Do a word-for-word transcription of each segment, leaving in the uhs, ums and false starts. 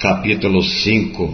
Capítulo cinco.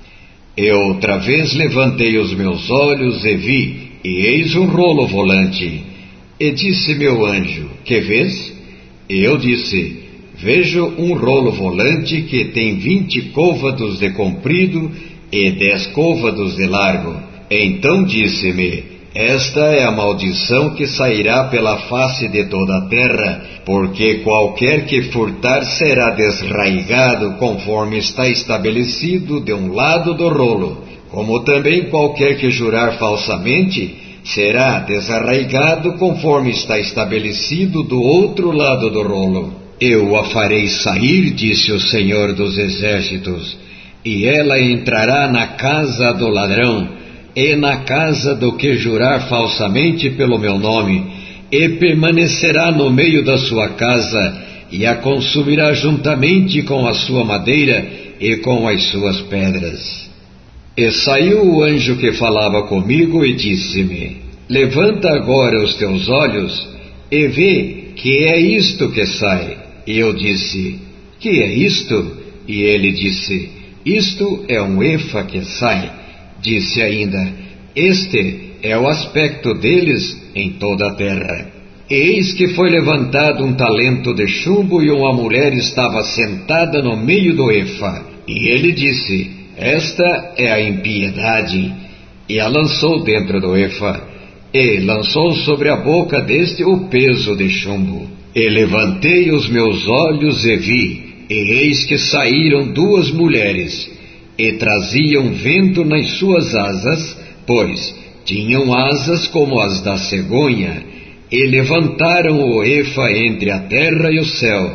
Eu outra vez levantei os meus olhos e vi, e eis um rolo volante. E disse meu anjo: que vês? E eu disse: vejo um rolo volante que tem vinte côvados de comprido e dez côvados de largo. Então disse-me: esta é a maldição que sairá pela face de toda a terra, porque qualquer que furtar será desraigado, conforme está estabelecido de um lado do rolo, como também qualquer que jurar falsamente será desarraigado, conforme está estabelecido do outro lado do rolo. Eu a farei sair, disse o Senhor dos Exércitos, e ela entrará na casa do ladrão, e na casa do que jurar falsamente pelo meu nome, e permanecerá no meio da sua casa, e a consumirá juntamente com a sua madeira e com as suas pedras. E saiu o anjo que falava comigo e disse-me: levanta agora os teus olhos e vê que é isto que sai. E eu disse: que é isto? E ele disse: isto é um efa que sai. Disse ainda: este é o aspecto deles em toda a terra. Eis que foi levantado um talento de chumbo e uma mulher estava sentada no meio do efa. E ele disse: esta é a impiedade. E a lançou dentro do efa, e lançou sobre a boca deste o peso de chumbo. E levantei os meus olhos e vi, e eis que saíram duas mulheres, e traziam vento nas suas asas, pois tinham asas como as da cegonha, e levantaram o efa entre a terra e o céu.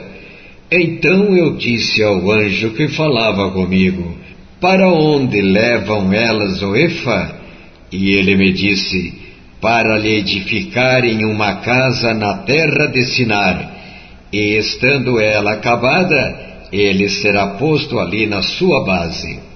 Então eu disse ao anjo que falava comigo: para onde levam elas o efa? E ele me disse: para lhe edificarem uma casa na terra de Sinar, e estando ela acabada, ele será posto ali na sua base.